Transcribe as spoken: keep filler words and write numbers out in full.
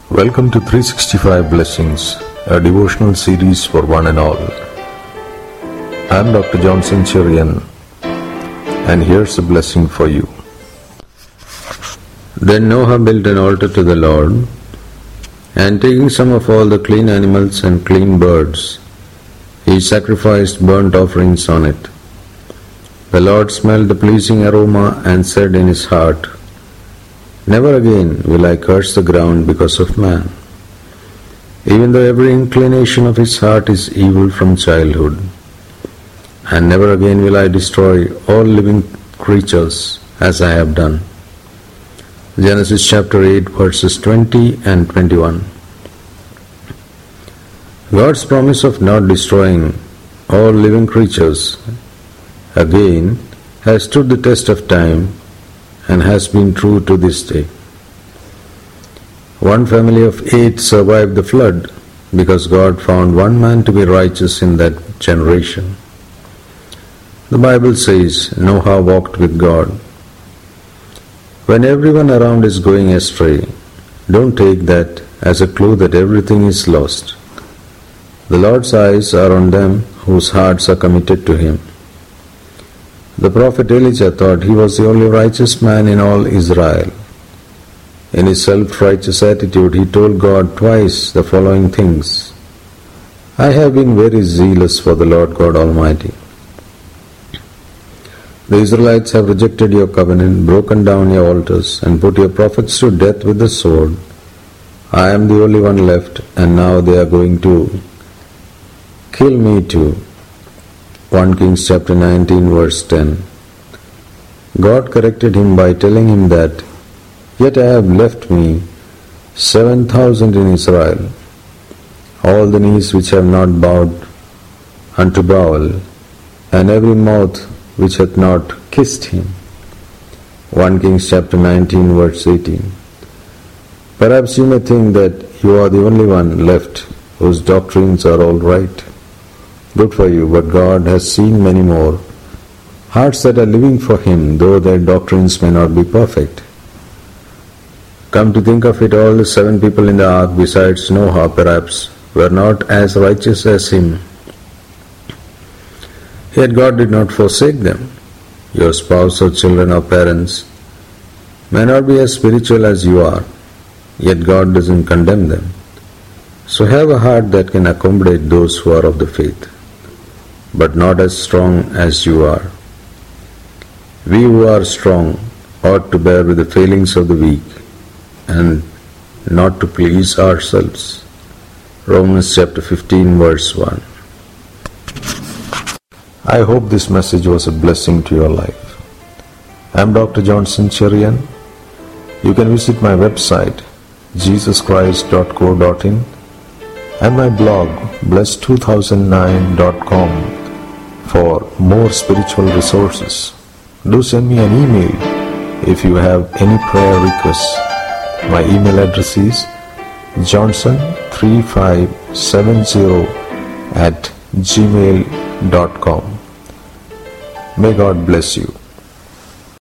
Welcome to three sixty-five Blessings, a devotional series for one and all. I am Doctor Johnson Cherian, and here's a blessing for you. Then Noah built an altar to the Lord, and taking some of all the clean animals and clean birds, he sacrificed burnt offerings on it. The Lord smelled the pleasing aroma and said in his heart, "Never again will I curse the ground because of man, even though every inclination of his heart is evil from childhood. And never again will I destroy all living creatures as I have done." Genesis chapter eight verses twenty and twenty-one. God's promise of not destroying all living creatures again has stood the test of time and has been true to this day. One family of eight survived the flood because God found one man to be righteous in that generation. The Bible says Noah walked with God. When everyone around is going astray, don't take that as a clue that everything is lost. The Lord's eyes are on them whose hearts are committed to Him. The prophet Elijah thought he was the only righteous man in all Israel. In his self-righteous attitude, he told God twice the following things: "I have been very zealous for the Lord God Almighty. The Israelites have rejected your covenant, broken down your altars, and put your prophets to death with the sword. I am the only one left, and now they are going to kill me too." First Kings chapter nineteen verse ten. God corrected him by telling him that, "Yet I have left me seven thousand in Israel, all the knees which have not bowed unto Baal, and every mouth which hath not kissed him." First Kings chapter nineteen verse eighteen. Perhaps you may think that you are the only one left whose doctrines are all right. Good for you, but God has seen many more hearts that are living for Him, though their doctrines may not be perfect. Come to think of it, all the seven people in the ark besides Noah perhaps were not as righteous as him. Yet God did not forsake them. Your spouse or children or parents may not be as spiritual as you are, yet God doesn't condemn them. So have a heart that can accommodate those who are of the faith, but not as strong as you are. We who are strong ought to bear with the failings of the weak and not to please ourselves. Romans chapter fifteen verse one. I hope this message was a blessing to your life. I am Doctor Johnson Cherian. You can visit my website jesus christ dot co dot in and my blog bless two thousand nine dot com for more spiritual resources. Do send me an email if you have any prayer requests. My email address is johnson three five seven zero at gmail dot com. May God bless you.